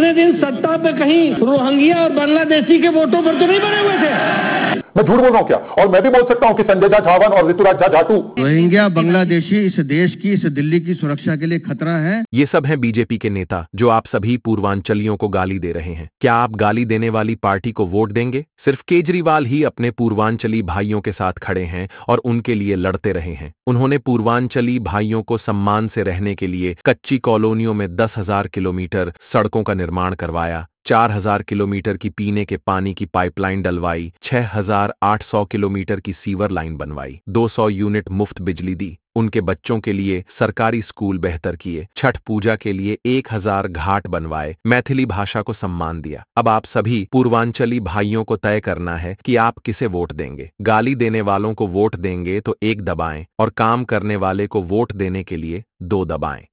उतने दिन सत्ता पे कहीं रोहिंग्या और बांग्लादेशी के वोटों पर तो नहीं बने हुए थे। मैं झूठ बोल रहा हूं क्या? और मैं भी बोल सकता हूं कि संजय झा झावन और ऋतुराज झा झाटू रोहिंग्या बांग्लादेशी इस देश की, इस दिल्ली की सुरक्षा के लिए खतरा है। ये सब हैं बीजेपी के नेता जो आप सभी पूर्वांचलियों को गाली दे रहे हैं। क्या आप गाली देने वाली पार्टी को वोट देंगे? सिर्फ केजरीवाल ही अपने पूर्वांचली भाइयों के साथ खड़े हैं और उनके लिए लड़ते रहे हैं। उन्होंने पूर्वांचली भाइयों को सम्मान से रहने के लिए कच्ची कॉलोनियों में 10,000 किलोमीटर सड़कों का निर्माण करवाया, 4,000 किलोमीटर की पीने के पानी की पाइपलाइन डलवाई, 6,800 किलोमीटर की सीवर लाइन बनवाई, 200 यूनिट मुफ्त बिजली दी, उनके बच्चों के लिए सरकारी स्कूल बेहतर किए, छठ पूजा के लिए 1,000 घाट बनवाए, मैथिली भाषा को सम्मान दिया। अब आप सभी पूर्वांचली भाइयों को तय करना है कि आप किसे वोट देंगे। गाली देने वालों को वोट देंगे तो 1 दबाएं और काम करने वाले को वोट देने के लिए 2 दबाएं।